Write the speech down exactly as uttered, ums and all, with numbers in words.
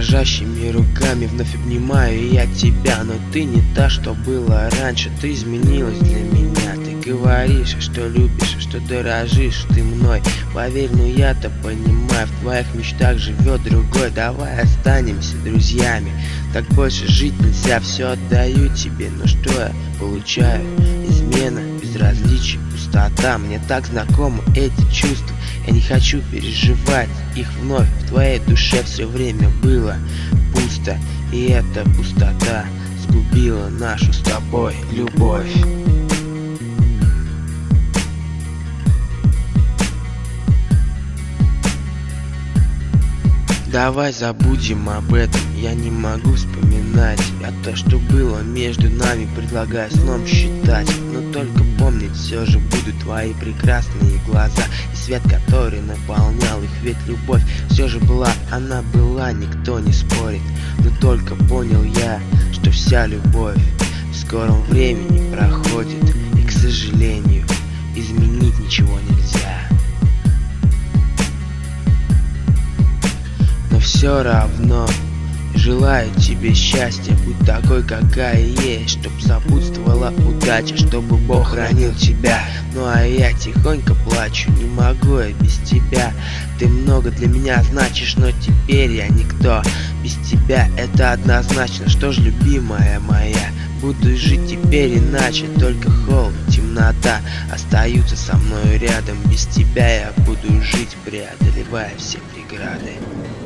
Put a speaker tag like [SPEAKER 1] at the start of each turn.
[SPEAKER 1] Дрожащими руками вновь обнимаю я тебя, но ты не та, что было раньше. Ты изменилась для меня. Ты говоришь, что любишь, что дорожишь ты мной. Поверь, ну я-то понимаю, в твоих мечтах живет другой. Давай останемся друзьями, так больше жить нельзя. Все отдаю тебе, но что я получаю? Измена, безразличие, пустота. Мне так знакомы эти чувства. Я не хочу переживать их вновь. В твоей душе все время было пусто, и эта пустота сгубила нашу с тобой любовь. Давай забудем об этом, я не могу вспоминать. А то, что было между нами, предлагаю сном считать. Но только помнить все же будут твои прекрасные глаза и свет, который наполнял их. Ведь любовь все же была, она была, никто не спорит. Но только понял я, что вся любовь в скором времени проходит. И, к сожалению, изменить ничего нельзя. Все равно желаю тебе счастья, будь такой, какая есть, чтоб сопутствовала удача, чтобы Бог хранил тебя. Ну а я тихонько плачу, не могу я без тебя. Ты много для меня значишь, но теперь я никто. Без тебя это однозначно. Что ж, любимая моя, буду жить теперь иначе. Только холод, темнота остаются со мной рядом. Без тебя я буду жить, преодолевая все преграды.